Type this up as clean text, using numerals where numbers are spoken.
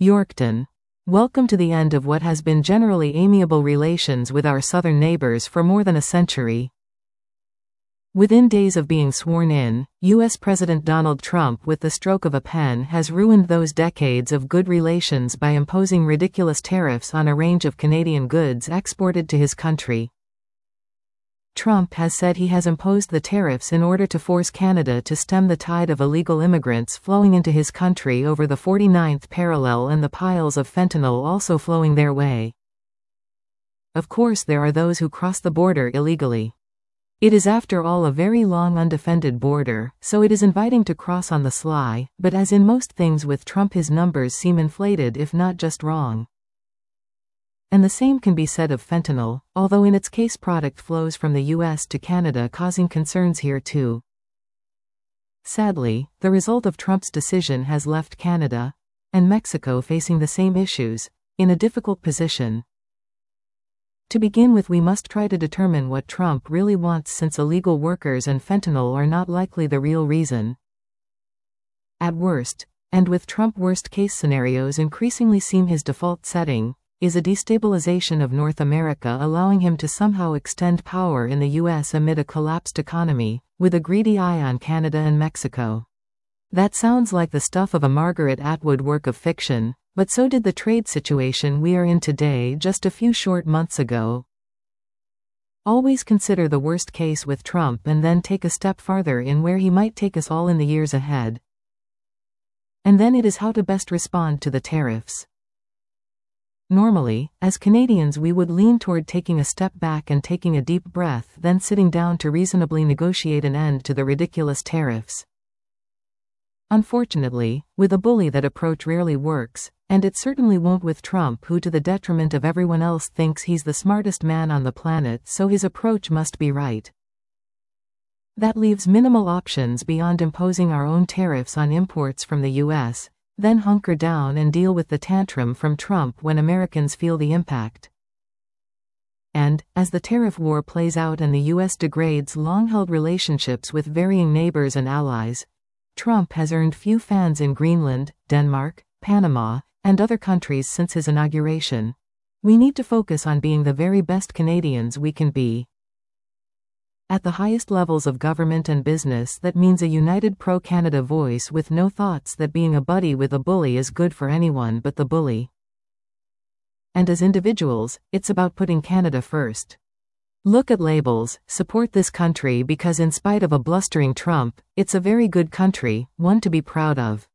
Yorkton. Welcome to the end of what has been generally amiable relations with our southern neighbors for more than a century. Within days of being sworn in, U.S. President Donald Trump with the stroke of a pen has ruined those decades of good relations by imposing ridiculous tariffs on a range of Canadian goods exported to his country. Trump has said he has imposed the tariffs in order to force Canada to stem the tide of illegal immigrants flowing into his country over the 49th parallel and the piles of fentanyl also flowing their way. Of course, there are those who cross the border illegally. It is after all a very long undefended border, so it is inviting to cross on the sly, but as in most things with Trump, his numbers seem inflated if not just wrong. And the same can be said of fentanyl, although in its case product flows from the US to Canada, causing concerns here too. Sadly, the result of Trump's decision has left Canada, and Mexico facing the same issues, in a difficult position. To begin with, we must try to determine what Trump really wants, since illegal workers and fentanyl are not likely the real reason. At worst, and with Trump worst-case scenarios increasingly seem his default setting, is a destabilization of North America, allowing him to somehow extend power in the US amid a collapsed economy, with a greedy eye on Canada and Mexico. That sounds like the stuff of a Margaret Atwood work of fiction, but so did the trade situation we are in today just a few short months ago. Always consider the worst case with Trump and then take a step farther in where he might take us all in the years ahead. And then it is how to best respond to the tariffs. Normally, as Canadians, we would lean toward taking a step back and taking a deep breath, then sitting down to reasonably negotiate an end to the ridiculous tariffs. Unfortunately, with a bully, that approach rarely works, and it certainly won't with Trump, who to the detriment of everyone else thinks he's the smartest man on the planet, so his approach must be right. That leaves minimal options beyond imposing our own tariffs on imports from the US, then hunker down and deal with the tantrum from Trump when Americans feel the impact. And, as the tariff war plays out and the US degrades long-held relationships with varying neighbors and allies, Trump has earned few fans in Greenland, Denmark, Panama, and other countries since his inauguration. We need to focus on being the very best Canadians we can be. At the highest levels of government and business, that means a united pro-Canada voice with no thoughts that being a buddy with a bully is good for anyone but the bully. And as individuals, it's about putting Canada first. Look at labels, support this country because in spite of a blustering Trump, it's a very good country, one to be proud of.